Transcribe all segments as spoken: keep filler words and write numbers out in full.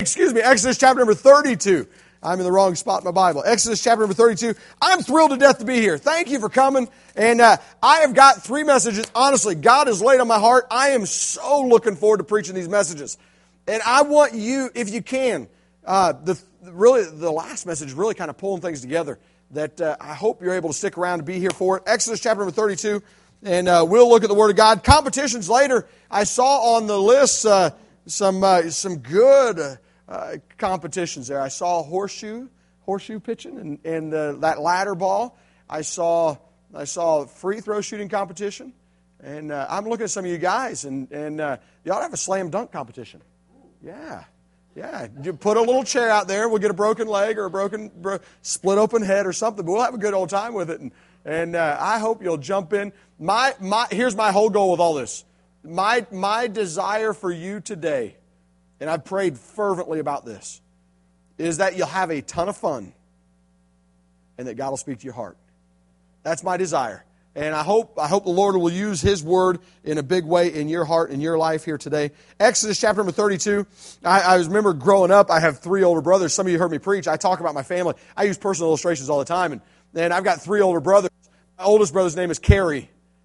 Excuse me, Exodus chapter number thirty-two. I'm in the wrong spot in my Bible. Exodus chapter number thirty-two. I'm thrilled to death to be here. Thank you for coming. And uh, I have got three messages. Honestly, God has laid on my heart. I am so looking forward to preaching these messages. And I want you, if you can, uh, the really the last message is really kind of pulling things together that uh, I hope you're able to stick around and be here for it. Exodus chapter number thirty-two. And uh, we'll look at the Word of God. Competitions later. I saw on the list uh, some uh, some good Uh, Uh, competitions there. I saw horseshoe, horseshoe pitching, and, and uh, that ladder ball. I saw I saw free throw shooting competition, and uh, I'm looking at some of you guys, and and uh, you ought to have a slam dunk competition. Yeah, yeah. You put a little chair out there. We'll get a broken leg or a broken bro- split open head or something. But we'll have a good old time with it, and and uh, I hope you'll jump in. My my here's my whole goal with all this. My my desire for you today, and I've prayed fervently about this, is that you'll have a ton of fun and that God will speak to your heart. That's my desire. And I hope I hope the Lord will use His Word in a big way in your heart, in your life here today. Exodus chapter number thirty-two. I, I remember growing up, I have three older brothers. Some of you heard me preach. I talk about my family. I use personal illustrations all the time. And, and I've got three older brothers. My oldest brother's name is Kerry.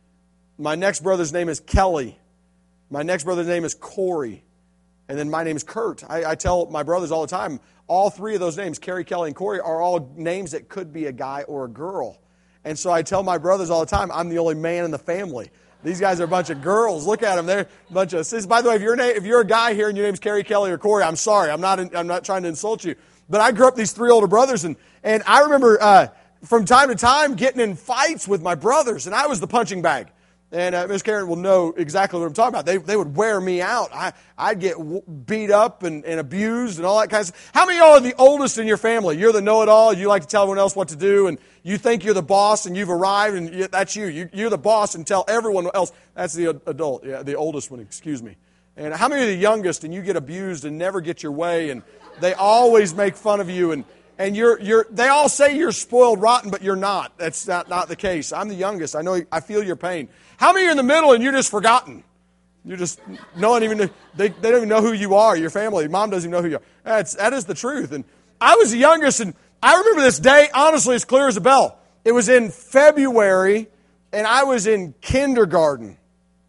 My next brother's name is Kelly. My next brother's name is Corey. And then my name is Kurt. I, I tell my brothers all the time, all three of those names, Kerry, Kelly, and Corey, are all names that could be a guy or a girl. And so I tell my brothers all the time, I'm the only man in the family. These guys are a bunch of girls. Look at them. They're a bunch of sis. By the way, if you're, if you're a guy here and your name's Kerry, Kelly, or Corey, I'm sorry. I'm not, I'm not trying to insult you. But I grew up with these three older brothers, and, and I remember uh, from time to time getting in fights with my brothers, and I was the punching bag. And uh, Miz Karen will know exactly what I'm talking about. They they would wear me out. I, I'd get w- beat up and, and abused and all that kind of stuff. How many of y'all are the oldest in your family? You're the know-it-all. You like to tell everyone else what to do. And you think you're the boss and you've arrived and you, that's you. you. You're the boss and tell everyone else. That's the adult, yeah, the oldest one, excuse me. And how many are the youngest and you get abused and never get your way and they always make fun of you and And you're, you're, they all say you're spoiled rotten, but you're not. That's not, not the case. I'm the youngest. I know, I feel your pain. How many are in the middle and you're just forgotten? You're just, no one even, they, they don't even know who you are, your family. Mom doesn't even know who you are. That's, that is the truth. And I was the youngest, and I remember this day, honestly, as clear as a bell. It was in February, and I was in kindergarten.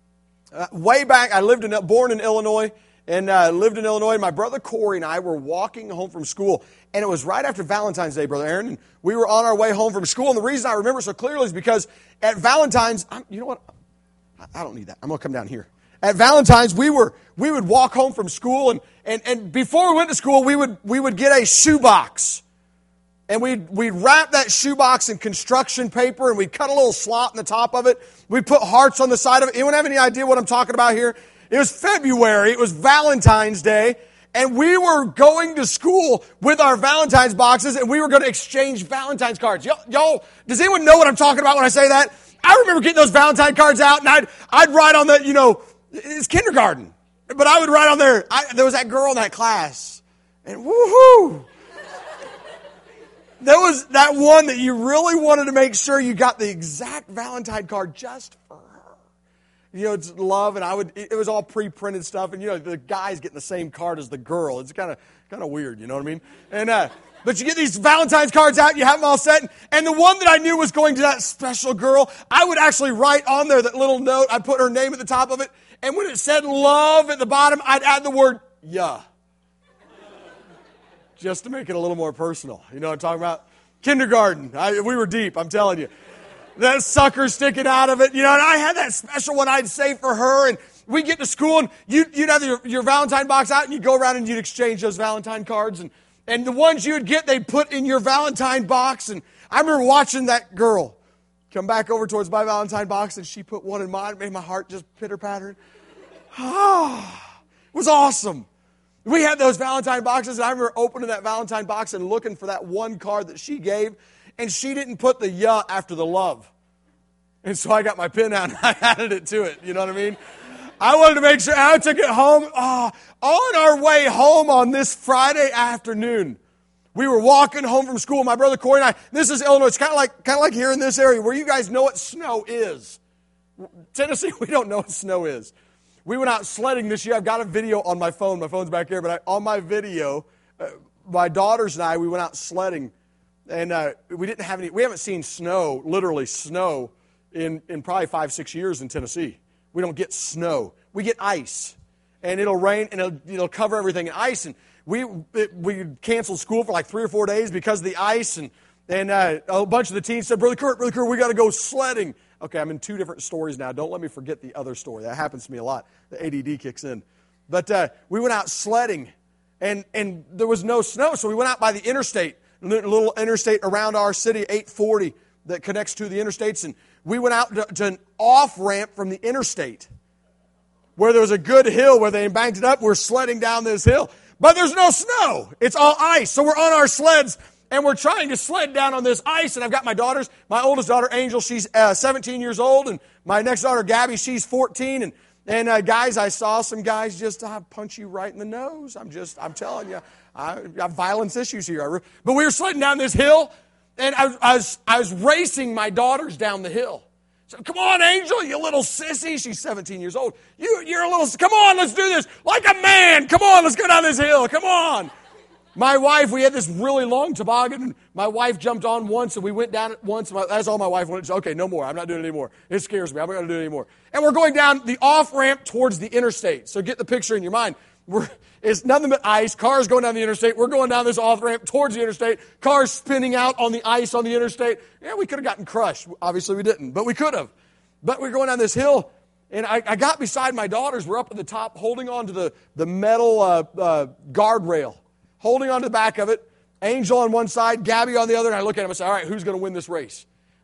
Uh, way back, I lived in, born in Illinois. And uh, lived in Illinois. My brother Corey and I were walking home from school. And it was right after Valentine's Day, Brother Aaron. And we were on our way home from school. And the reason I remember so clearly is because at Valentine's, I'm, you know what? I don't need that. I'm going to come down here. At Valentine's, we were we would walk home from school. And, and, and before we went to school, we would we would get a shoebox. And we'd, we'd wrap that shoebox in construction paper. And we'd cut a little slot in the top of it. We'd put hearts on the side of it. Anyone have any idea what I'm talking about here? It was February, it was Valentine's Day, and we were going to school with our Valentine's boxes, and we were going to exchange Valentine's cards. Y'all, y'all, does anyone know what I'm talking about when I say that? I remember getting those Valentine cards out, and I'd, I'd write on the, you know, it's kindergarten, but I would write on there, I, there was that girl in that class, and woohoo! There was that one that you really wanted to make sure you got the exact Valentine card just for her. You know, it's love, and I would. It was all pre-printed stuff, and you know, the guy's getting the same card as the girl. It's kind of, kind of weird, you know what I mean? And uh, but you get these Valentine's cards out, and you have them all set, and the one that I knew was going to that special girl, I would actually write on there that little note. I'd put her name at the top of it, and when it said love at the bottom, I'd add the word yeah, just to make it a little more personal. You know what I'm talking about? Kindergarten. I, we were deep. I'm telling you. That sucker sticking out of it, you know, and I had that special one I'd save for her, and we'd get to school, and you'd, you'd have your, your Valentine box out, and you'd go around and you'd exchange those Valentine cards, and, and the ones you'd get, they'd put in your Valentine box, and I remember watching that girl come back over towards my Valentine box, and she put one in mine. It made my heart just pitter-patter. Ah, it was awesome. We had those Valentine boxes, and I remember opening that Valentine box and looking for that one card that she gave, and she didn't put the yeah after the love. And so I got my pen out and I added it to it. You know what I mean? I wanted to make sure. I took it home. Oh, on our way home on this Friday afternoon, we were walking home from school. My brother Corey and I, this is Illinois. It's kind of like, kind of like here in this area where you guys know what snow is. Tennessee, we don't know what snow is. we went out sledding this year. I've got a video on my phone. My phone's back here, but I, on my video, uh, my daughters and I, we went out sledding, and uh, we didn't have any. We haven't seen snow, literally snow, in in probably five, six years in Tennessee. We don't get snow. We get ice, and it'll rain, and it'll, it'll cover everything in ice. And we it, we canceled school for like three or four days because of the ice, and and uh, a bunch of the teens said, "Brother Kurt, Brother Kurt, we got to go sledding." Okay, I'm in two different stories now. Don't let me forget the other story. That happens to me a lot. The A D D kicks in. But uh, we went out sledding, and and there was no snow, so we went out by the interstate, a little interstate around our city, eight forty, that connects to the interstates, and we went out to, to an off-ramp from the interstate where there was a good hill where they banked it up. We're sledding down this hill, but there's no snow. It's all ice, so we're on our sleds, and we're trying to sled down on this ice, and I've got my daughters. My oldest daughter, Angel, she's uh, seventeen years old, and my next daughter, Gabby, she's fourteen, and And uh, guys, I saw some guys just uh, punch you right in the nose. I'm just, I'm telling you, I, I have violence issues here. But we were sledding down this hill, and I, I was, I was racing my daughters down the hill. So, come on, Angel, you little sissy. She's seventeen years old. You, you're a little, come on, let's do this. Like a man. Come on, let's go down this hill. Come on. My wife, we had this really long toboggan, and my wife jumped on once, and we went down it once. That's all my wife wanted. Okay, no more. I'm not doing it anymore. It scares me. I'm not going to do it anymore. And we're going down the off-ramp towards the interstate. So get the picture in your mind. We're, it's nothing but ice. Cars going down the interstate. We're going down this off-ramp towards the interstate. Cars spinning out on the ice on the interstate. Yeah, we could have gotten crushed. Obviously, we didn't, but we could have. But we're going down this hill, and I, I got beside my daughters. We're up at the top holding on to the, the metal uh, uh, guardrail. Holding on to the back of it, Angel on one side, Gabby on the other, and I look at him and say, all right, who's going to win this race?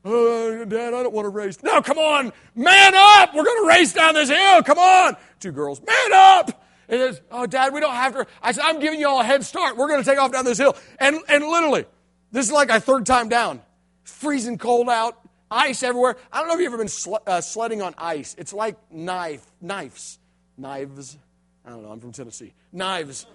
Oh, Dad, I don't want to race. No, come on, man up. We're going to race down this hill. Come on. Two girls, man up. And he says, oh, Dad, we don't have to. I said, I'm giving you all a head start. We're going to take off down this hill. And, and literally, this is like our third time down. It's freezing cold out, ice everywhere. I don't know if you've ever been sl- uh, sledding on ice. It's like knife, knives, knives. I don't know, I'm from Tennessee. Knives.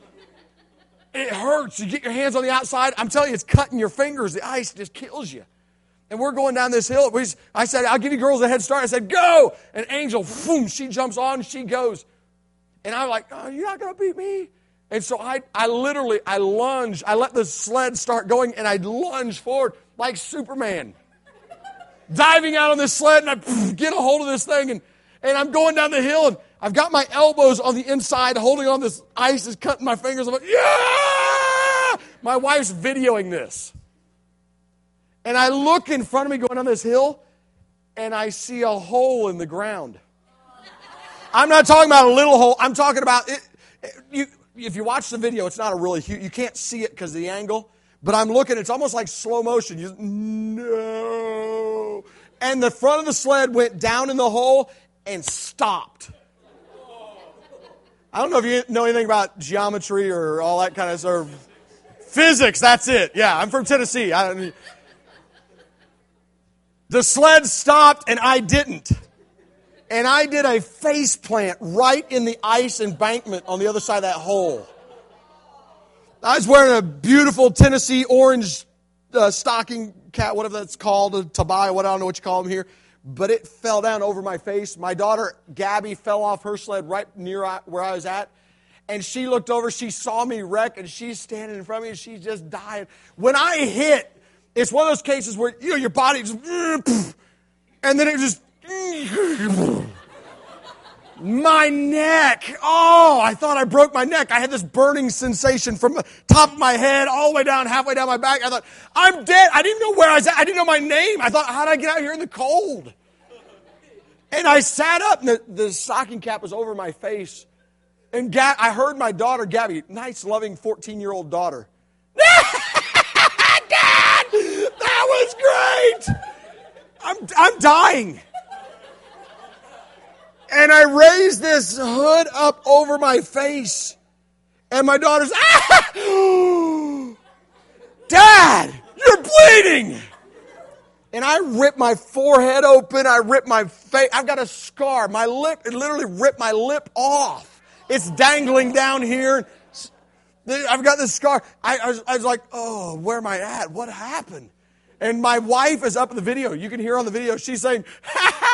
It hurts. You get your hands on the outside. I'm telling you, it's cutting your fingers. The ice just kills you. And we're going down this hill. We, I said, I'll give you girls a head start. I said, go. And Angel, boom, she jumps on, she goes. And I'm like, oh, you're not going to beat me. And so I, I literally, I lunged. I let the sled start going, and I lunged forward like Superman. Diving out on this sled, and I poof, get a hold of this thing, and, and I'm going down the hill, and I've got my elbows on the inside, holding on this ice is cutting my fingers. I'm like, yeah! My wife's videoing this. And I look in front of me going down this hill, and I see a hole in the ground. I'm not talking about a little hole. I'm talking about it. You, if you watch the video, it's not a really huge, you can't see it because of the angle. But I'm looking, it's almost like slow motion. You just, no. And the front of the sled went down in the hole and stopped. I don't know if you know anything about geometry or all that kind of sort of physics. That's it. Yeah, I'm from Tennessee. I don't, the sled stopped and I didn't. And I did a face plant right in the ice embankment on the other side of that hole. I was wearing a beautiful Tennessee orange uh, stocking cap, whatever that's called, a tabaya, what I don't know what you call them here. But it fell down over my face. My daughter, Gabby, fell off her sled right near where I was at. And she looked over, she saw me wreck, and she's standing in front of me, and she's just dying. When I hit, it's one of those cases where, you know, your body just, and then it just, my neck. Oh, I thought I broke my neck. I had this burning sensation from the top of my head all the way down, halfway down my back. I thought, I'm dead. I didn't know where I was at. I didn't know my name. I thought, how did I get out here in the cold? And I sat up, and the, the stocking cap was over my face. And Ga- I heard my daughter, Gabby, nice, loving fourteen-year-old daughter. Dad, that was great. I'm, I'm dying. And I raised this hood up over my face. And my daughter's, ah! Dad, you're bleeding. And I ripped my forehead open. I ripped my face. I've got a scar. My lip, it literally ripped my lip off. It's dangling down here. I've got this scar. I, I, was, I was like, oh, where am I at? What happened? And my wife is up in the video. You can hear on the video. She's saying, ha ha,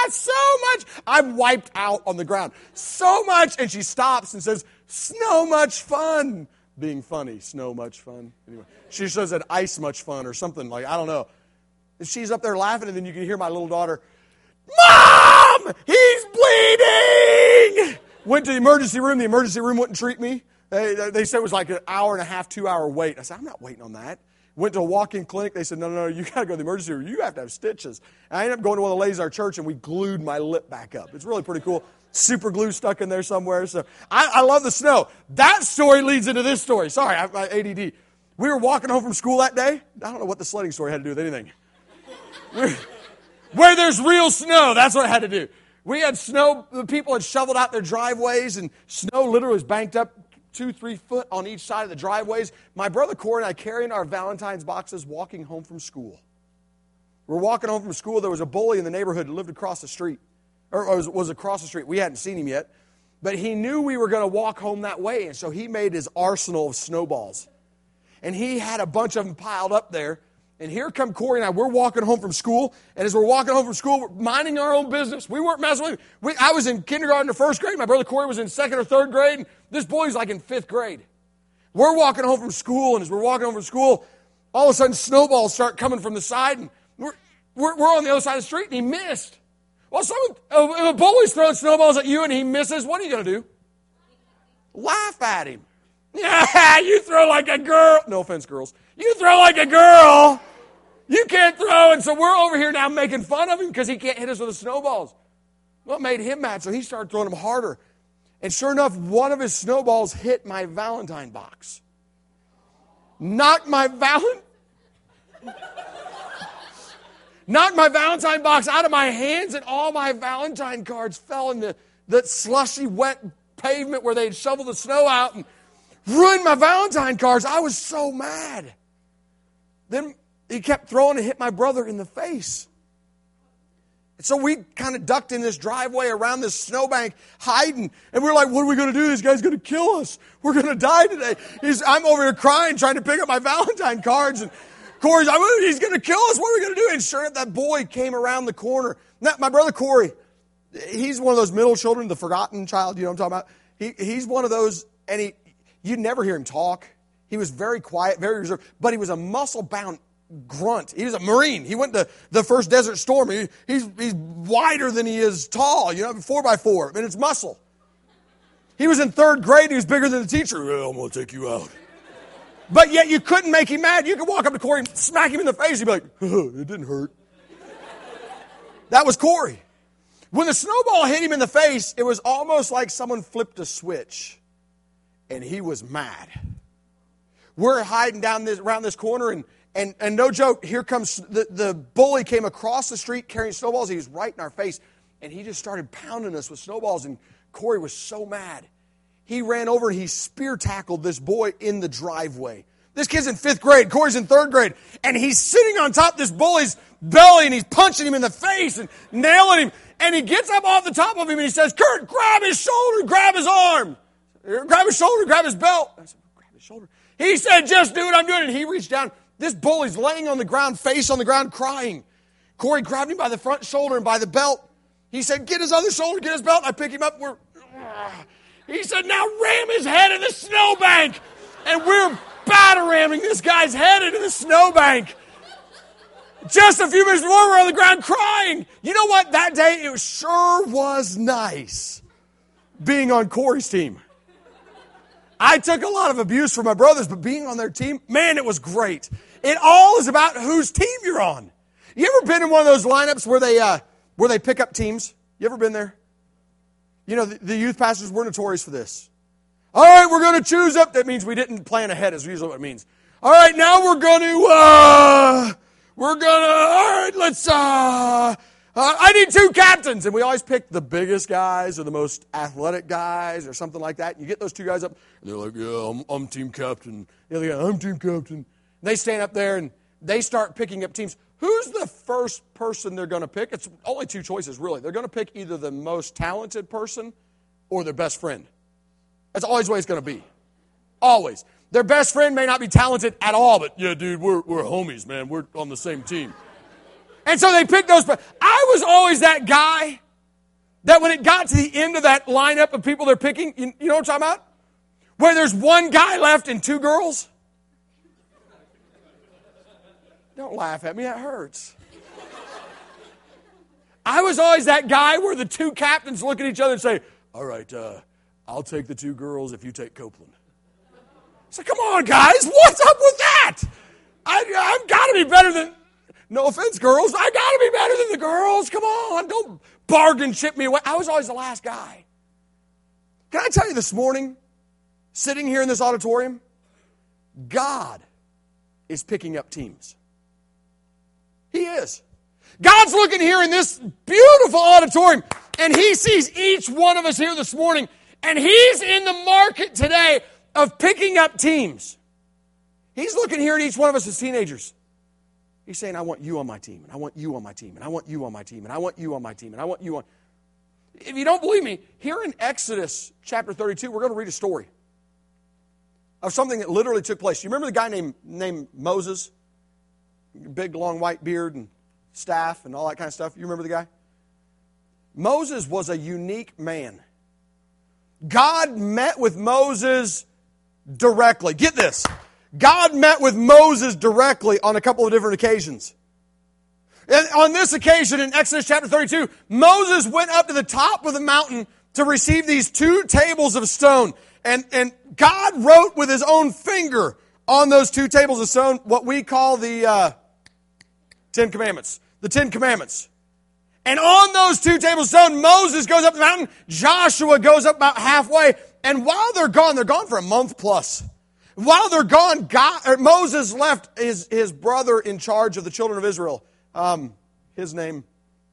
ah, so much. I'm wiped out on the ground. So much. And she stops and says, snow much fun. Being funny, snow much fun. Anyway, she says that ice much fun or something like, I don't know. And she's up there laughing, and then you can hear my little daughter, Mom, he's bleeding. Went to the emergency room. The emergency room wouldn't treat me. They, they said it was like an hour and a half, two hour wait. I said, I'm not waiting on that. Went to a walk-in clinic. They said, no, no, no, you got to go to the emergency room. You have to have stitches. And I ended up going to one of the ladies at our church, and we glued my lip back up. It's really pretty cool. Super glue stuck in there somewhere. So I, I love the snow. That story leads into this story. Sorry, I, my A D D. We were walking home from school that day. I don't know what the sledding story had to do with anything. We're, where there's real snow, that's what it had to do. We had snow. The people had shoveled out their driveways, and snow literally was banked up two, three foot on each side of the driveways. My brother Corey and I carrying our Valentine's boxes walking home from school. We're walking home from school. There was a bully in the neighborhood who lived across the street, or was, was across the street. We hadn't seen him yet, but he knew we were going to walk home that way, and so he made his arsenal of snowballs. And he had a bunch of them piled up there. And here come Corey and I. We're walking home from school. And as we're walking home from school, we're minding our own business. We weren't messing with we, I was in kindergarten or first grade. My brother Corey was in second or third grade. And this boy's like in fifth grade. We're walking home from school. And as we're walking home from school, all of a sudden snowballs start coming from the side. And we're, we're, we're on the other side of the street. And he missed. Well, someone, if a bully's throwing snowballs at you and he misses, what are you going to do? Laugh at him. Yeah, you throw like a girl. No offense, girls. You throw like a girl. You can't throw. And so we're over here now making fun of him because he can't hit us with the snowballs. Well, it made him mad, so he started throwing them harder. And sure enough, one of his snowballs hit my Valentine box. Knocked my Valentine... Knocked my Valentine box out of my hands, and all my Valentine cards fell in the, the slushy, wet pavement where they'd shoveled the snow out and ruined my Valentine cards. I was so mad. Then he kept throwing and hit my brother in the face. And so we kind of ducked in this driveway around this snowbank, hiding. And we we're like, what are we going to do? This guy's going to kill us. We're going to die today. He's, I'm over here crying, trying to pick up my Valentine cards. And Corey's like, he's going to kill us. What are we going to do? And sure enough, that boy came around the corner. Now, my brother Corey, he's one of those middle children, the forgotten child, you know what I'm talking about? He, he's one of those, and he... You'd never hear him talk. He was very quiet, very reserved, but he was a muscle-bound grunt. He was a Marine. He went to the first Desert Storm. He, he's, he's wider than he is tall, you know, four by four, and it's muscle. He was in third grade. He was bigger than the teacher. Well, I'm going to take you out. But yet you couldn't make him mad. You could walk up to Corey and smack him in the face. He'd be like, oh, it didn't hurt. That was Corey. When the snowball hit him in the face, it was almost like someone flipped a switch. And he was mad. We're hiding down this around this corner, and and, and no joke, here comes the, the bully came across the street carrying snowballs. He was right in our face, and he just started pounding us with snowballs, and Corey was so mad. He ran over and he spear tackled this boy in the driveway. This kid's in fifth grade. Corey's in third grade. And he's sitting on top of this bully's belly, and he's punching him in the face and nailing him. And he gets up off the top of him, and he says, Kurt, grab his shoulder, grab his arm. Grab his shoulder, grab his belt. I said, grab his shoulder. He said, just do what I'm doing. And he reached down. This bully's laying on the ground, face on the ground, crying. Corey grabbed him by the front shoulder and by the belt. He said, get his other shoulder, get his belt. I pick him up. We're, he said, now ram his head in the snowbank. And we're batteramming this guy's head into the snowbank. Just a few minutes before, we're on the ground crying. You know what? That day, it sure was nice being on Corey's team. I took a lot of abuse from my brothers, but being on their team, man, it was great. It all is about whose team you're on. You ever been in one of those lineups where they uh, where they pick up teams? You ever been there? You know, the, the youth pastors, we're notorious for this. All right, we're going to choose up. That means we didn't plan ahead, is usually what it means. All right, now we're going to, uh, we're going to, all right, let's, uh, Uh, I need two captains. And we always pick the biggest guys or the most athletic guys or something like that. You get those two guys up, and they're like, yeah, I'm, I'm team captain. The other guy, I'm team captain. And they stand up there, and they start picking up teams. Who's the first person they're going to pick? It's only two choices, really. They're going to pick either the most talented person or their best friend. That's always the way it's going to be. Always. Their best friend may not be talented at all, but, yeah, dude, we're, we're homies, man. We're on the same team. And so they picked those. I was always that guy that when it got to the end of that lineup of people they're picking, you, you know what I'm talking about? Where there's one guy left and two girls. Don't laugh at me, that hurts. I was always that guy where the two captains look at each other and say, all right, uh, I'll take the two girls if you take Copeland. I said, come on, guys, what's up with that? I, I've got to be better than, no offense, girls, I got to be better than the girls. Come on, don't bargain ship me away. I was always the last guy. Can I tell you this morning, sitting here in this auditorium, God is picking up teams. He is. God's looking here in this beautiful auditorium, and He sees each one of us here this morning, and He's in the market today of picking up teams. He's looking here at each one of us as teenagers. He's saying, I want you on my team, and I want you on my team, and I want you on my team, and I want you on my team, and I want you on. If you don't believe me, here in Exodus chapter thirty-two, we're going to read a story of something that literally took place. You remember the guy named, named Moses? Big, long, white beard and staff and all that kind of stuff. You remember the guy? Moses was a unique man. God met with Moses directly. Get this. God met with Moses directly on a couple of different occasions. And on this occasion in Exodus chapter thirty-two, Moses went up to the top of the mountain to receive these two tables of stone. And, and God wrote with His own finger on those two tables of stone what we call the uh, Ten Commandments. The Ten Commandments. And on those two tables of stone, Moses goes up the mountain, Joshua goes up about halfway, and while they're gone, they're gone for a month plus. While they're gone, God, or Moses left his, his brother in charge of the children of Israel. Um, his name,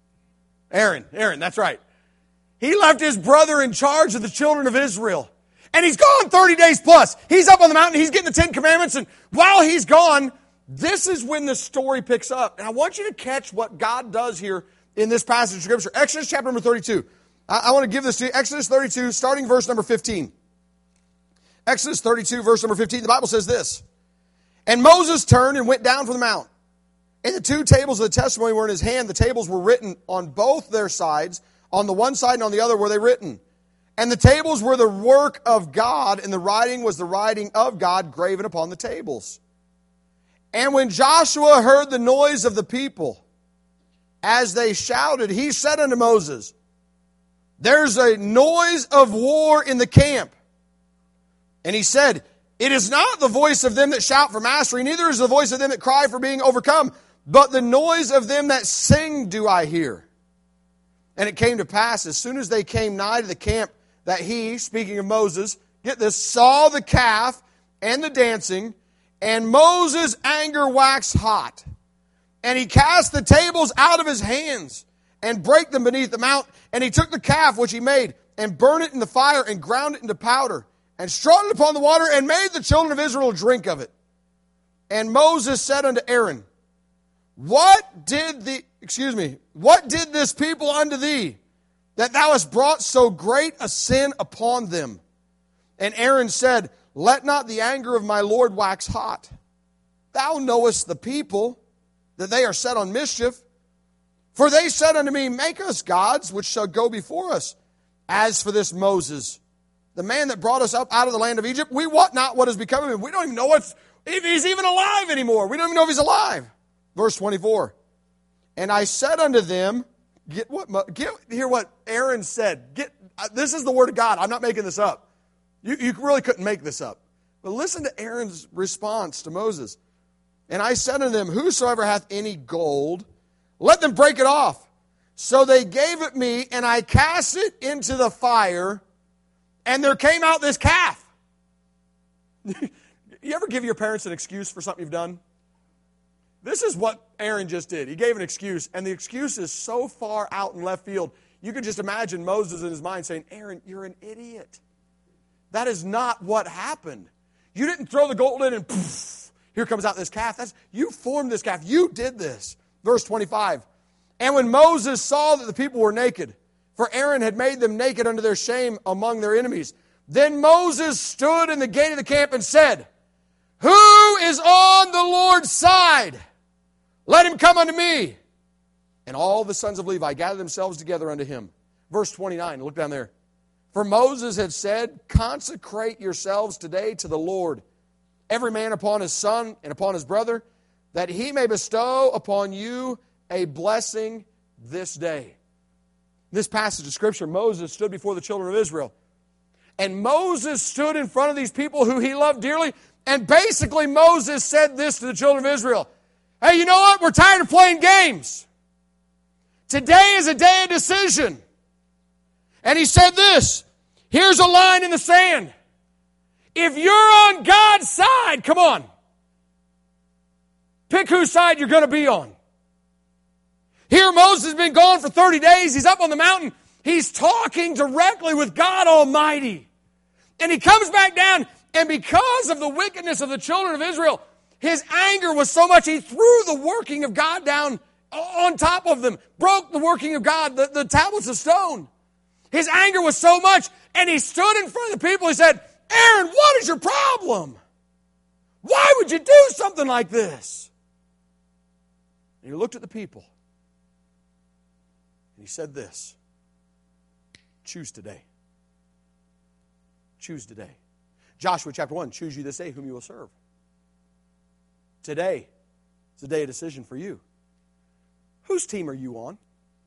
Aaron. Aaron, that's right. He left his brother in charge of the children of Israel. And he's gone thirty days plus. He's up on the mountain, he's getting the Ten Commandments, and while he's gone, this is when the story picks up. And I want you to catch what God does here in this passage of Scripture. Exodus chapter number thirty-two. I, I want to give this to you. Exodus thirty-two, starting verse number fifteen. Exodus thirty-two, verse number fifteen. The Bible says this. And Moses turned and went down from the mount. And the two tables of the testimony were in his hand. The tables were written on both their sides. On the one side and on the other were they written. And the tables were the work of God, and the writing was the writing of God graven upon the tables. And when Joshua heard the noise of the people, as they shouted, he said unto Moses, there's a noise of war in the camp. And he said, it is not the voice of them that shout for mastery, neither is the voice of them that cry for being overcome, but the noise of them that sing do I hear. And it came to pass, as soon as they came nigh to the camp, that he, speaking of Moses, get this, saw the calf and the dancing, and Moses' anger waxed hot. And he cast the tables out of his hands and brake them beneath the mount. And he took the calf which he made and burned it in the fire and ground it into powder and strawed it upon the water and made the children of Israel drink of it. And Moses said unto Aaron, What did the, excuse me, what did this people unto thee, that thou hast brought so great a sin upon them? And Aaron said, Let not the anger of my Lord wax hot. Thou knowest the people, that they are set on mischief. For they said unto me, Make us gods, which shall go before us. As for this Moses, the man that brought us up out of the land of Egypt, we wot not what has become of him. We don't even know what's, if he's even alive anymore. We don't even know if he's alive. Verse twenty-four. And I said unto them, get what? Get hear what Aaron said. Get uh, this is the word of God. I'm not making this up. You, you really couldn't make this up. But listen to Aaron's response to Moses. And I said unto them, Whosoever hath any gold, let them break it off. So they gave it me, and I cast it into the fire, and there came out this calf. You ever give your parents an excuse for something you've done? This is what Aaron just did. He gave an excuse, and the excuse is so far out in left field, you could just imagine Moses in his mind saying, Aaron, you're an idiot. That is not what happened. You didn't throw the gold in and poof, here comes out this calf. That's, you formed this calf. You did this. Verse twenty-five. And when Moses saw that the people were naked, for Aaron had made them naked unto their shame among their enemies, then Moses stood in the gate of the camp and said, Who is on the Lord's side? Let him come unto me. And all the sons of Levi gathered themselves together unto him. Verse twenty-nine, look down there. For Moses had said, consecrate yourselves today to the Lord, every man upon his son and upon his brother, that he may bestow upon you a blessing this day. This passage of Scripture, Moses stood before the children of Israel. And Moses stood in front of these people who he loved dearly. And basically Moses said this to the children of Israel. Hey, you know what? We're tired of playing games. Today is a day of decision. And he said this. Here's a line in the sand. If you're on God's side, come on. Pick whose side you're going to be on. Here Moses has been gone for thirty days. He's up on the mountain. He's talking directly with God Almighty. And he comes back down, and because of the wickedness of the children of Israel, his anger was so much, he threw the working of God down on top of them, broke the working of God, the, the tablets of stone. His anger was so much, and he stood in front of the people. He said, Aaron, what is your problem? Why would you do something like this? And he looked at the people, and he said this, choose today. Choose today. Joshua chapter one, choose you this day whom you will serve. Today is a day of decision for you. Whose team are you on?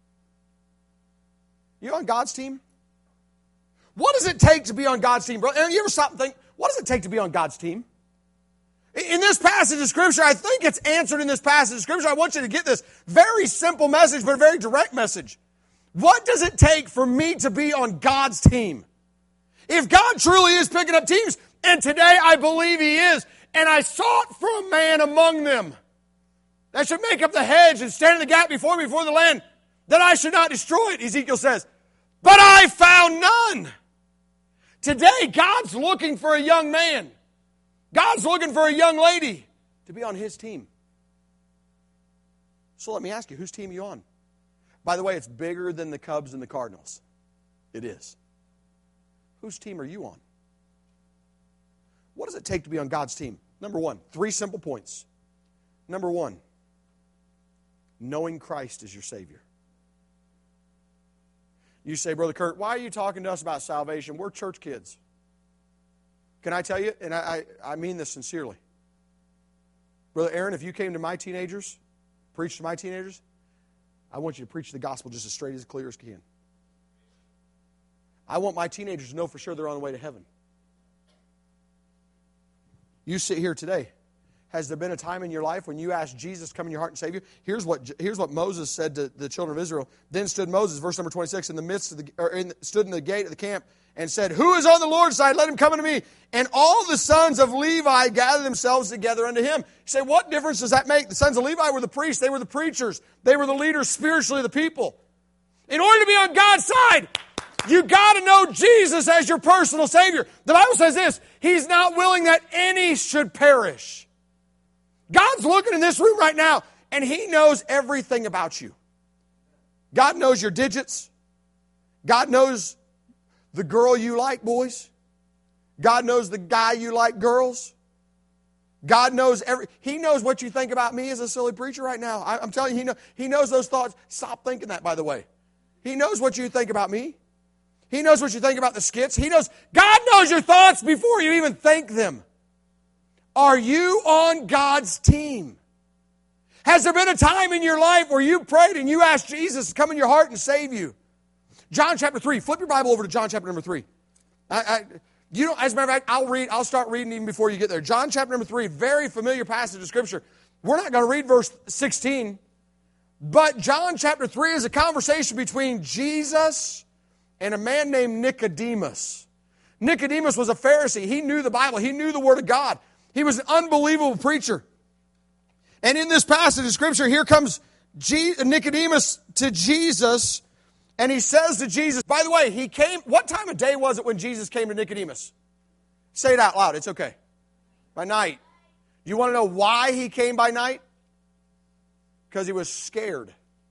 You on God's team? What does it take to be on God's team, bro? Aaron, you ever stop and think, what does it take to be on God's team? In this passage of Scripture, I think it's answered in this passage of Scripture. I want you to get this very simple message, but a very direct message. What does it take for me to be on God's team? If God truly is picking up teams, and today I believe He is, and I sought for a man among them that should make up the hedge and stand in the gap before me before the land, that I should not destroy it, Ezekiel says. But I found none. Today, God's looking for a young man. God's looking for a young lady to be on His team. So let me ask you, whose team are you on? By the way, it's bigger than the Cubs and the Cardinals. It is. Whose team are you on? What does it take to be on God's team? Number one, three simple points. Number one, knowing Christ is your Savior. You say, Brother Kurt, why are you talking to us about salvation? We're church kids. Can I tell you, and I, I, I mean this sincerely. Brother Aaron, if you came to my teenagers, preached to my teenagers, I want you to preach the gospel just as straight as clear as you can. I want my teenagers to know for sure they're on the way to heaven. You sit here today. Has there been a time in your life when you asked Jesus to come in your heart and save you? Here's what, here's what Moses said to the children of Israel. Then stood Moses, verse number twenty-six, in the midst of the, or in, stood in the gate of the camp and said, who is on the Lord's side? Let him come unto me. And all the sons of Levi gathered themselves together unto him. You say, what difference does that make? The sons of Levi were the priests. They were the preachers. They were the leaders spiritually of the people. In order to be on God's side, you got to know Jesus as your personal Savior. The Bible says this, He's not willing that any should perish. God's looking in this room right now, and He knows everything about you. God knows your digits. God knows the girl you like, boys. God knows the guy you like, girls. God knows every, He knows what you think about me as a silly preacher right now. I, I'm telling you, he, know, he knows those thoughts. Stop thinking that, by the way. He knows what you think about me. He knows what you think about the skits. He knows, God knows your thoughts before you even think them. Are you on God's team? Has there been a time in your life where you prayed and you asked Jesus to come in your heart and save you? John chapter three. Flip your Bible over to John chapter number three. I, I, you know, as a matter of fact, I'll read. I'll start reading even before you get there. John chapter number three, very familiar passage of Scripture. We're not going to read verse sixteen, but John chapter three is a conversation between Jesus and a man named Nicodemus. Nicodemus was a Pharisee. He knew the Bible. He knew the Word of God. He was an unbelievable preacher. And in this passage of Scripture, here comes Nicodemus to Jesus, and he says to Jesus, by the way, he came, what time of day was it when Jesus came to Nicodemus? Say it out loud, it's okay. By night. Do you want to know why he came by night? Because he was scared.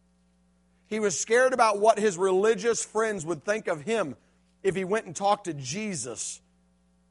He was scared about what his religious friends would think of him if he went and talked to Jesus.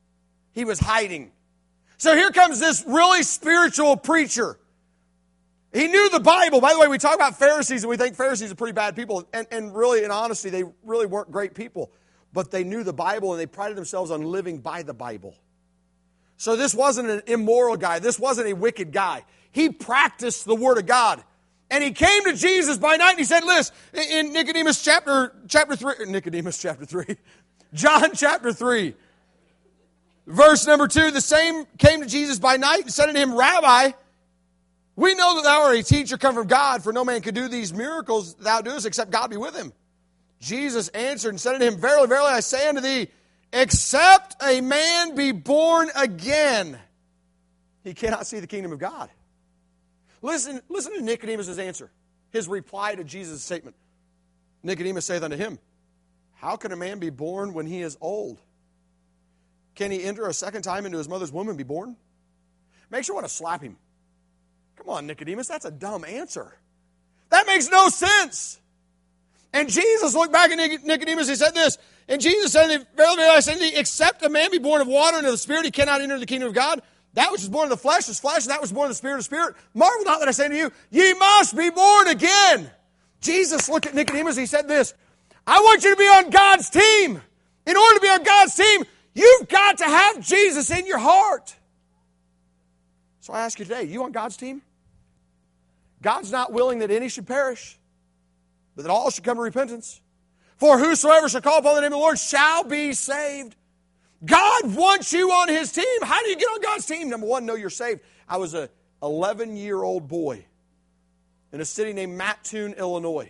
He was hiding. So here comes this really spiritual preacher He knew the Bible. By the way, we talk about Pharisees and we think Pharisees are pretty bad people. And, and really, in honesty, they really weren't great people. But they knew the Bible and they prided themselves on living by the Bible. So this wasn't an immoral guy. This wasn't a wicked guy. He practiced the Word of God. And he came to Jesus by night and he said, listen, in Nicodemus chapter, chapter three, Nicodemus chapter three, John chapter three, verse number two, the same came to Jesus by night and said unto him, Rabbi, we know that thou art a teacher come from God, for no man could do these miracles thou doest except God be with him. Jesus answered and said unto him, Verily, verily, I say unto thee, except a man be born again, he cannot see the kingdom of God. Listen, listen to Nicodemus' answer, his reply to Jesus' statement. Nicodemus saith unto him, How can a man be born when he is old? Can he enter a second time into his mother's womb and be born? Makes you want to slap him. Come on, Nicodemus, that's a dumb answer. That makes no sense. And Jesus looked back at Nicodemus and said this, and Jesus said, Verily, verily, I say unto thee, except a man be born of water and of the Spirit, he cannot enter the kingdom of God. That which is born of the flesh is flesh, and that which is born of the Spirit is spirit. Marvel not that I say to you, ye must be born again. Jesus looked at Nicodemus and he said this, I want you to be on God's team. In order to be on God's team, you've got to have Jesus in your heart. So I ask you today, you on God's team? God's not willing that any should perish, but that all should come to repentance. For whosoever shall call upon the name of the Lord shall be saved. God wants you on His team. How do you get on God's team? Number one, know you're saved. I was an eleven-year-old boy in a city named Mattoon, Illinois.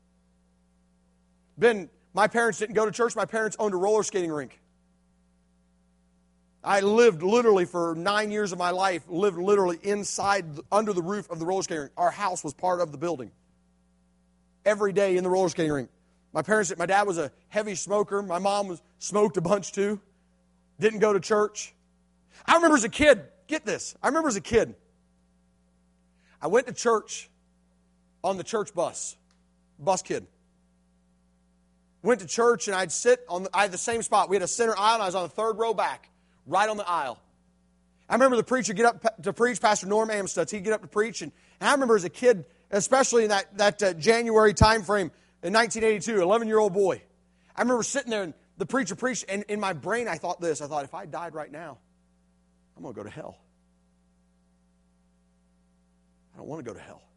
Ben, my parents didn't go to church. My parents owned a roller skating rink. I lived literally for nine years of my life, lived literally inside, under the roof of the roller skating rink. Our house was part of the building. Every day in the roller skating rink. My parents, my dad was a heavy smoker. My mom was smoked a bunch too. Didn't go to church. I remember as a kid, get this, I remember as a kid, I went to church on the church bus, bus kid. Went to church and I'd sit on, the, I had the same spot. We had a center aisle and I was on the third row back. Right on the aisle. I remember the preacher get up to preach, Pastor Norm Amstutz. He'd get up to preach. And, and I remember as a kid, especially in that, that uh, January time frame in nineteen eighty-two, eleven-year-old boy. I remember sitting there and the preacher preached. And in my brain, I thought this. I thought, if I died right now, I'm going to go to hell. I don't want to go to hell.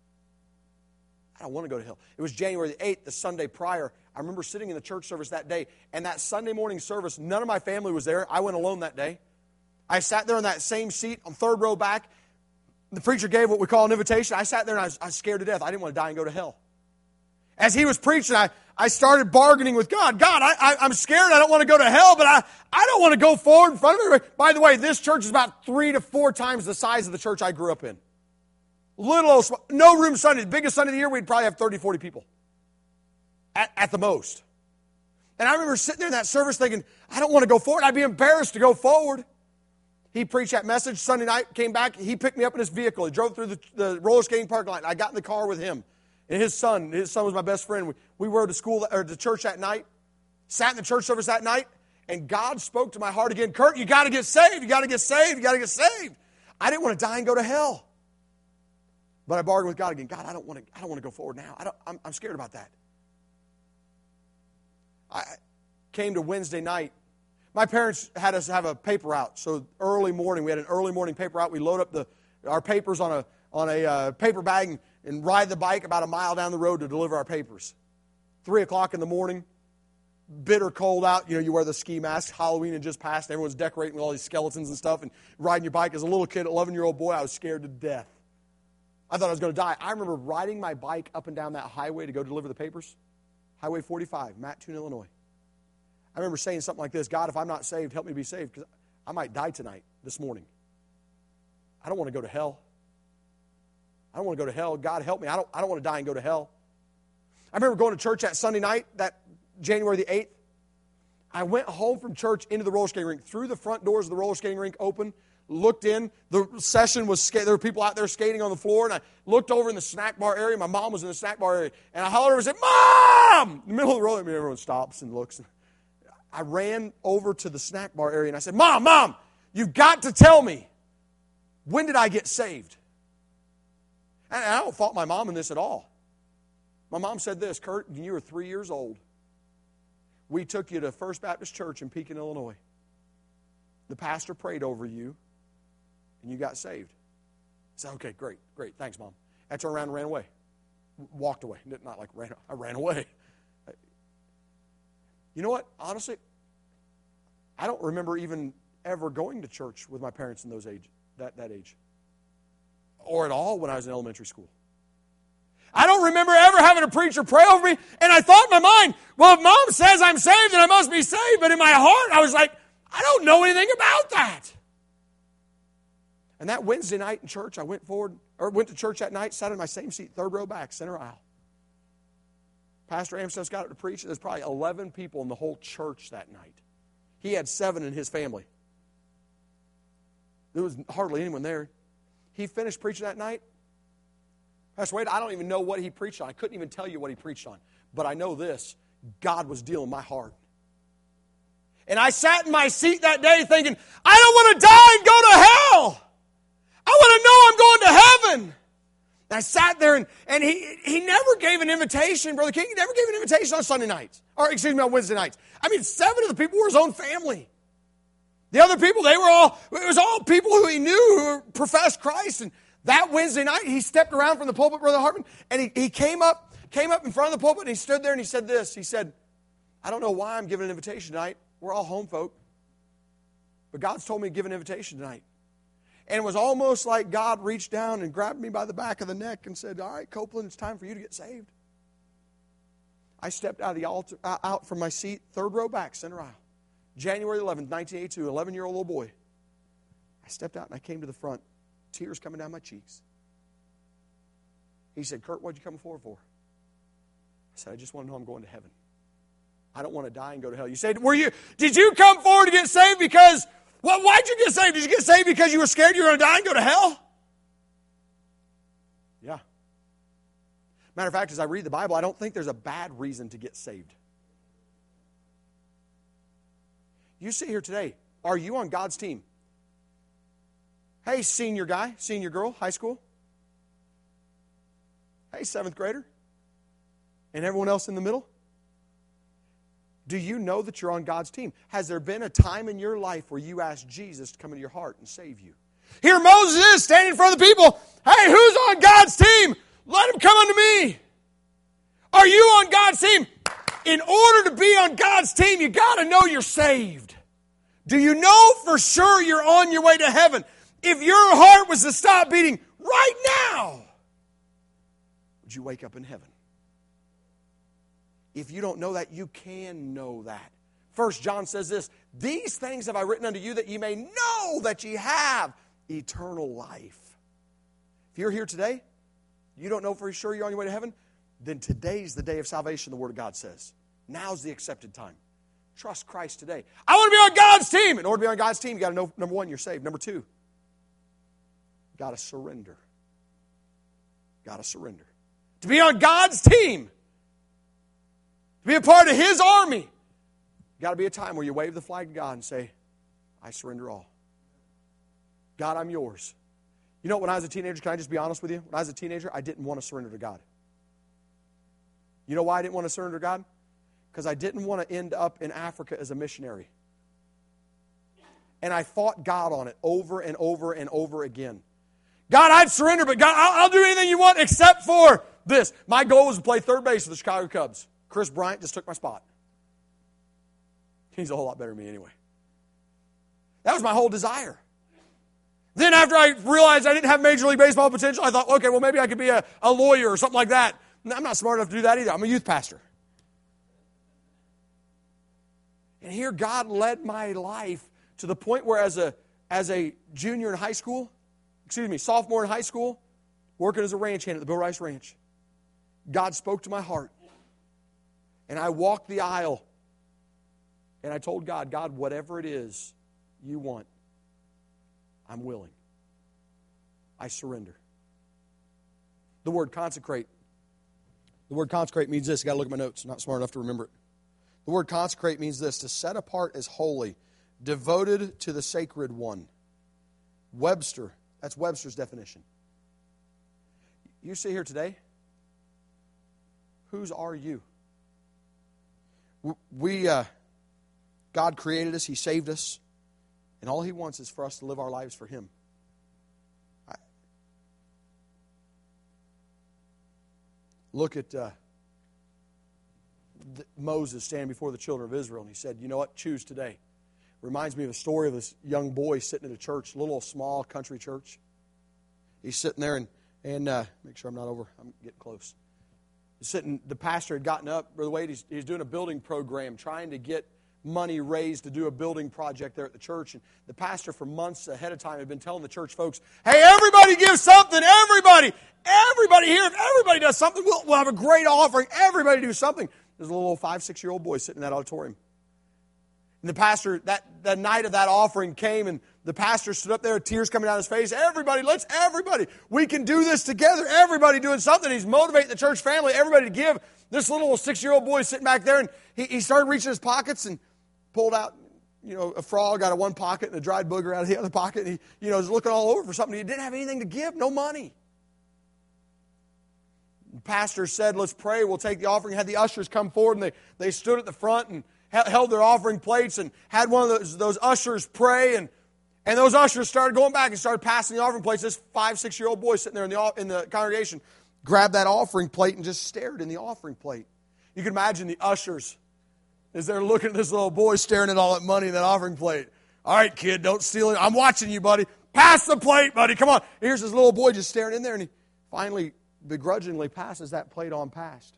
I don't want to go to hell. It was January the eighth, the Sunday prior. I remember sitting in the church service that day, and that Sunday morning service, none of my family was there. I went alone that day. I sat there in that same seat on third row back. The preacher gave what we call an invitation. I sat there and I was, I was scared to death. I didn't want to die and go to hell. As he was preaching, I, I started bargaining with God. God, I, I, I'm scared. I don't want to go to hell, but I, I don't want to go forward in front of everybody. By the way, this church is about three to four times the size of the church I grew up in. Little old, no room Sunday. The biggest Sunday of the year, we'd probably have thirty, forty people. At, at the most. And I remember sitting there in that service thinking, I don't want to go forward. I'd be embarrassed to go forward. He preached that message Sunday night, came back. He picked me up in his vehicle. He drove through the, the roller skating parking lot. I got in the car with him. And his son, his son was my best friend. We, we rode to school or to church that night. Sat in the church service that night. And God spoke to my heart again. Kurt, you got to get saved. You got to get saved. You got to get saved. I didn't want to die and go to hell. But I bargained with God again. God, I don't want to, I don't want to go forward now. I don't, I'm, I'm scared about that. I came to Wednesday night. My parents had us have a paper out. So early morning, we had an early morning paper out. We load up the our papers on a on a uh, paper bag and, and ride the bike about a mile down the road to deliver our papers. Three o'clock in the morning, bitter cold out. You know, you wear the ski mask. Halloween had just passed. Everyone's decorating with all these skeletons and stuff and riding your bike. As a little kid, eleven-year-old boy, I was scared to death. I thought I was going to die. I remember riding my bike up and down that highway to go deliver the papers. Highway forty-five, Mattoon, Illinois. I remember saying something like this, God, if I'm not saved, help me be saved, because I might die tonight, this morning. I don't want to go to hell. I don't want to go to hell. God, help me. I don't, I don't want to die and go to hell. I remember going to church that Sunday night, that January the eighth. I went home from church into the roller skating rink, through the front doors of the roller skating rink open, looked in. The session was, there were people out there skating on the floor, and I looked over in the snack bar area. My mom was in the snack bar area, and I hollered over and said, Mom! In the middle of the roller, I mean, everyone stops and looks. I ran over to the snack bar area, and I said, Mom, Mom, you've got to tell me, when did I get saved? And I don't fault my mom in this at all. My mom said this, Kurt, when you were three years old, we took you to First Baptist Church in Pekin, Illinois. The pastor prayed over you, and you got saved. I said, okay, great, great, thanks, Mom. I turned around and ran away. Walked away. Not like ran, I ran away. You know what? Honestly, I don't remember even ever going to church with my parents in those age, that, that age. Or at all when I was in elementary school. I don't remember ever having a preacher pray over me, and I thought in my mind, well, if Mom says I'm saved, then I must be saved. But in my heart, I was like, I don't know anything about that. And that Wednesday night in church, I went forward, or went to church that night, sat in my same seat, third row back, center aisle. Pastor Amstutz got up to preach. There's probably eleven people in the whole church that night. He had seven in his family. There was hardly anyone there. He finished preaching that night. Pastor Wade, I don't even know what he preached on. I couldn't even tell you what he preached on. But I know this, God was dealing my heart. And I sat in my seat that day thinking, I don't want to die and go to hell. I want to know I'm going to heaven. And I sat there, and, and he, he never gave an invitation, Brother King, he never gave an invitation on Sunday nights. Or, excuse me, on Wednesday nights. I mean, seven of the people were his own family. The other people, they were all, it was all people who he knew who professed Christ. And that Wednesday night, he stepped around from the pulpit, Brother Hartman, and he, he came up, came up in front of the pulpit, and he stood there and he said this. He said, I don't know why I'm giving an invitation tonight. We're all home folk. But God's told me to give an invitation tonight. And it was almost like God reached down and grabbed me by the back of the neck and said, all right, Copeland, it's time for you to get saved. I stepped out of the altar, uh, out from my seat, third row back, center aisle. January eleventh, nineteen eighty-two, eleven-year-old little boy. I stepped out and I came to the front, tears coming down my cheeks. He said, Kurt, what'd you come forward for? I said, I just want to know I'm going to heaven. I don't want to die and go to hell. You said, were you, did you come forward to get saved because, well, why'd you get saved? Did you get saved because you were scared you were going to die and go to hell? Yeah. Matter of fact, as I read the Bible, I don't think there's a bad reason to get saved. You sit here today. Are you on God's team? Hey, senior guy, senior girl, high school. Hey, seventh grader. And everyone else in the middle. Do you know that you're on God's team? Has there been a time in your life where you asked Jesus to come into your heart and save you? Here Moses is standing in front of the people. Hey, who's on God's team? Let him come unto me. Are you on God's team? In order to be on God's team, you got to know you're saved. Do you know for sure you're on your way to heaven? If your heart was to stop beating right now, would you wake up in heaven? If you don't know that, you can know that. First John says this, these things have I written unto you that ye may know that ye have eternal life. If you're here today, you don't know for sure you're on your way to heaven, then today's the day of salvation, the Word of God says. Now's the accepted time. Trust Christ today. I want to be on God's team. In order to be on God's team, you got to know, number one, you're saved. Number two, you got to surrender. Got to surrender. To be on God's team, to be a part of His army, got to be a time where you wave the flag to God and say, I surrender all. God, I'm yours. You know, when I was a teenager, can I just be honest with you? When I was a teenager, I didn't want to surrender to God. You know why I didn't want to surrender to God? Because I didn't want to end up in Africa as a missionary. And I fought God on it over and over and over again. God, I'd surrender, but God, I'll, I'll do anything you want except for this. My goal was to play third base for the Chicago Cubs. Chris Bryant just took my spot. He's a whole lot better than me anyway. That was my whole desire. Then after I realized I didn't have Major League Baseball potential, I thought, okay, well, maybe I could be a, a lawyer or something like that. I'm not smart enough to do that either. I'm a youth pastor. And here God led my life to the point where as a, as a junior in high school, excuse me, sophomore in high school, working as a ranch hand at the Bill Rice Ranch, God spoke to my heart. And I walked the aisle. And I told God, God, whatever it is you want, I'm willing. I surrender. The word consecrate. The word consecrate means this. You've got to look at my notes. I'm not smart enough to remember it. The word consecrate means this, to set apart as holy, devoted to the sacred one. Webster, that's Webster's definition. You sit here today, whose are you? We, uh, God created us, He saved us, and all He wants is for us to live our lives for Him. I, look at uh, the, Moses standing before the children of Israel, and he said, you know what, choose today. Reminds me of a story of this young boy sitting at a church, a little small country church. He's sitting there, and, and uh, make sure I'm not over, I'm getting close. He's sitting, the pastor had gotten up, Brother Wade, he's, he's doing a building program, trying to get money raised to do a building project there at the church. And the pastor for months ahead of time had been telling the church folks, hey, everybody give something, everybody, everybody here, if everybody does something, we'll, we'll have a great offering, everybody do something. There's a little five, six-year-old boy sitting in that auditorium. And the pastor, that the night of that offering came, and the pastor stood up there with tears coming down his face. Everybody, let's everybody. We can do this together. Everybody doing something. He's motivating the church family, everybody to give. This little six-year-old boy sitting back there, and he, he started reaching his pockets and pulled out, you know, a frog out of one pocket and a dried booger out of the other pocket. And he, you know, was looking all over for something. He didn't have anything to give, no money. The pastor said, let's pray. We'll take the offering. Had the ushers come forward, and they, they stood at the front and held their offering plates and had one of those, those ushers pray, and, and those ushers started going back and started passing the offering plates. This five, six-year-old boy sitting there in the, in the congregation grabbed that offering plate and just stared in the offering plate. You can imagine the ushers as they're looking at this little boy staring at all that money in that offering plate. All right, kid, don't steal it. I'm watching you, buddy. Pass the plate, buddy. Come on. Here's this little boy just staring in there, and he finally begrudgingly passes that plate on past.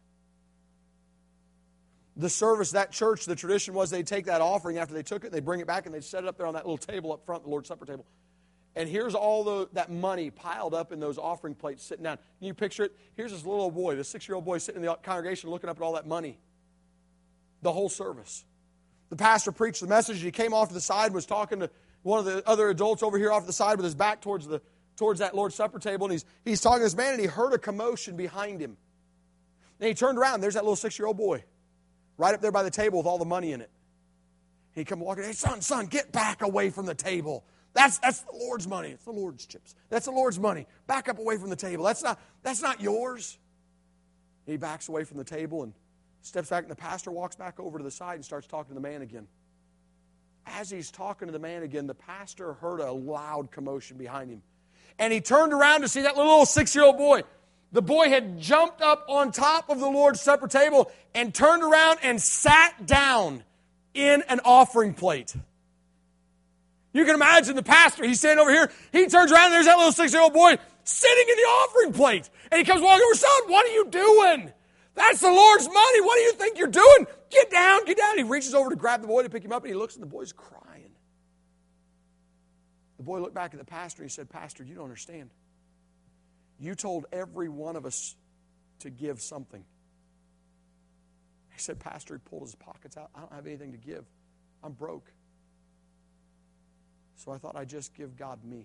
The service, that church, the tradition was they'd take that offering after they took it, they'd bring it back, and they'd set it up there on that little table up front, the Lord's Supper table. And here's all the, that money piled up in those offering plates sitting down. Can you picture it? Here's this little boy, this six-year-old boy sitting in the congregation looking up at all that money. The whole service. The pastor preached the message. He came off to the side and was talking to one of the other adults over here off to the side with his back towards the towards that Lord's Supper table. And he's, he's talking to this man, and he heard a commotion behind him. And he turned around. There's that little six-year-old boy right up there by the table with all the money in it. He come walking, hey, son, son, get back away from the table. That's that's the Lord's money. It's the Lord's chips. That's the Lord's money. Back up away from the table. That's not, that's not yours. He backs away from the table and steps back, and the pastor walks back over to the side and starts talking to the man again. As he's talking to the man again, the pastor heard a loud commotion behind him. And he turned around to see that little six-year-old boy. The boy had jumped up on top of the Lord's Supper table and turned around and sat down in an offering plate. You can imagine the pastor, he's standing over here, he turns around and there's that little six-year-old boy sitting in the offering plate. And he comes walking over, son, what are you doing? That's the Lord's money. What do you think you're doing? Get down, get down. He reaches over to grab the boy to pick him up, and he looks and the boy's crying. The boy looked back at the pastor and he said, Pastor, you don't understand. You told every one of us to give something. He said, Pastor, he pulled his pockets out. I don't have anything to give. I'm broke. So I thought I'd just give God me.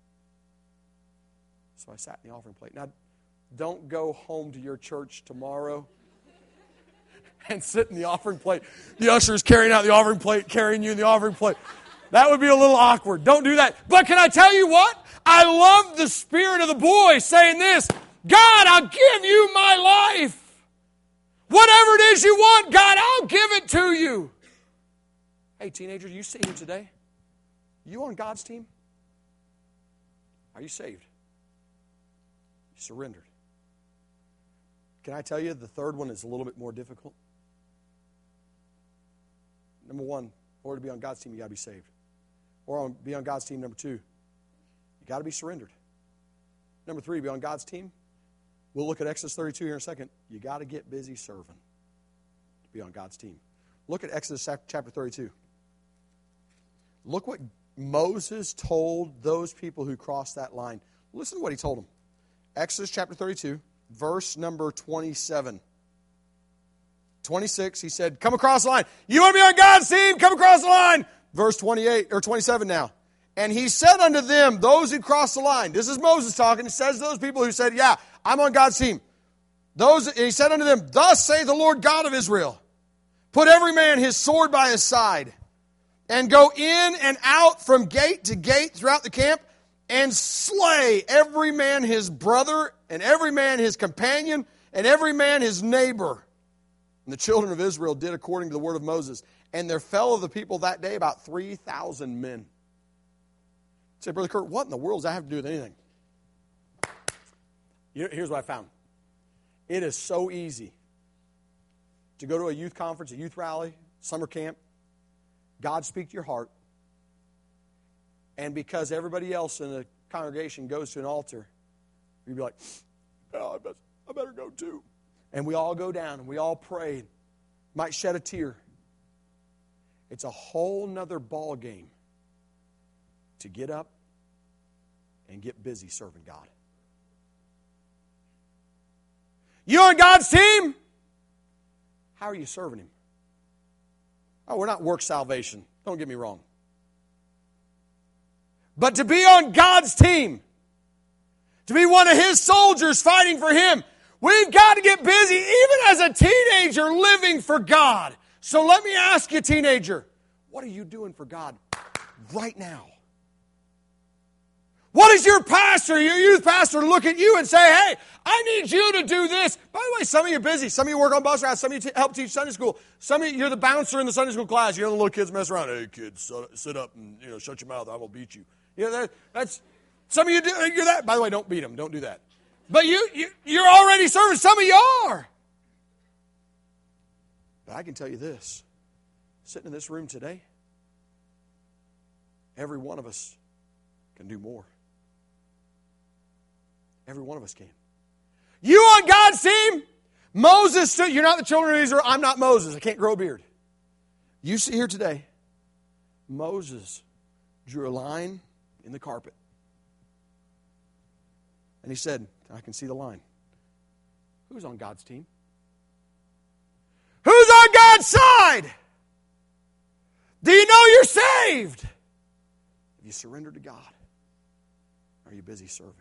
So I sat in the offering plate. Now, don't go home to your church tomorrow and sit in the offering plate. The usher's carrying out the offering plate, carrying you in the offering plate. That would be a little awkward. Don't do that. But can I tell you what? I love the spirit of the boy saying this, God, I'll give you my life. Whatever it is you want, God, I'll give it to you. Hey, teenagers, you sit here today. You on God's team? Are you saved? You surrendered. Can I tell you the third one is a little bit more difficult? Number one, in order to be on God's team, you got to be saved. Or on, be on God's team, number two, you got to be surrendered. Number three, be on God's team. We'll look at Exodus thirty-two here in a second. You got to get busy serving to be on God's team. Look at Exodus chapter thirty-two. Look what Moses told those people who crossed that line. Listen to what he told them. Exodus chapter thirty-two, verse number twenty-seven. twenty-six, he said, come across the line. You want to be on God's team? Come across the line. Verse twenty-eight, or twenty-seven now. And he said unto them, those who crossed the line. This is Moses talking. He says to those people who said, yeah, I'm on God's team. Those, he said unto them, thus saith the Lord God of Israel, put every man his sword by his side, and go in and out from gate to gate throughout the camp, and slay every man his brother, and every man his companion, and every man his neighbor. And the children of Israel did according to the word of Moses. And there fell of the people that day about three thousand men. You say, Brother Kurt, what in the world does that have to do with anything? Here's what I found. It is so easy to go to a youth conference, a youth rally, summer camp, God speak to your heart, and because everybody else in the congregation goes to an altar, you'd be like, oh, I better, I better go too. And we all go down and we all pray, might shed a tear. It's a whole nother ball game to get up and get busy serving God. You on God's team? How are you serving Him? Oh, we're not work salvation. Don't get me wrong. But to be on God's team, to be one of His soldiers fighting for Him, we've got to get busy, even as a teenager, living for God. So let me ask you, teenager, what are you doing for God right now? What does your pastor, your youth pastor, look at you and say, hey, I need you to do this? By the way, some of you are busy. Some of you work on bus routes. Some of you t- help teach Sunday school. Some of you, you're the bouncer in the Sunday school class. You know, the little kids mess around. Hey, kids, sit up and, you know, shut your mouth. I will beat you. You know, that, that's, some of you do, you're that. By the way, don't beat them. Don't do that. But you, you, you're already serving. Some of you are. But I can tell you this. Sitting in this room today, every one of us can do more. Every one of us can. You on God's team? Moses stood. You're not the children of Israel. I'm not Moses. I can't grow a beard. You sit here today. Moses drew a line in the carpet. And he said, I can see the line. Who's on God's team? Who's on God's side? Do you know you're saved? Have you surrendered to God? Are you busy serving?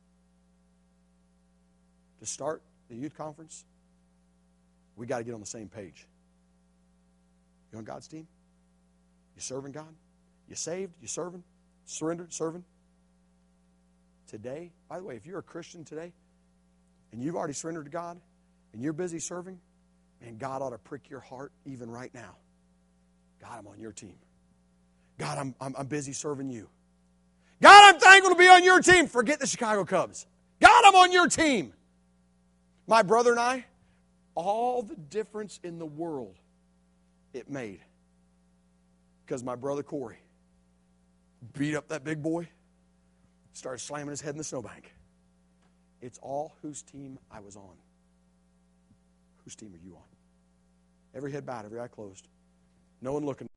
To start the youth conference, we got to get on the same page. You on God's team? You serving God? You saved? You serving? Surrendered? Serving? Today, by the way, if you're a Christian today, and you've already surrendered to God, and you're busy serving, man, God ought to prick your heart even right now. God, I'm on your team. God, I'm, I'm, I'm busy serving you. God, I'm thankful to be on your team. Forget the Chicago Cubs. God, I'm on your team. My brother and I, all the difference in the world it made. Because my brother Corey beat up that big boy, started slamming his head in the snowbank. It's all whose team I was on. Whose team are you on? Every head bowed, every eye closed. No one looking.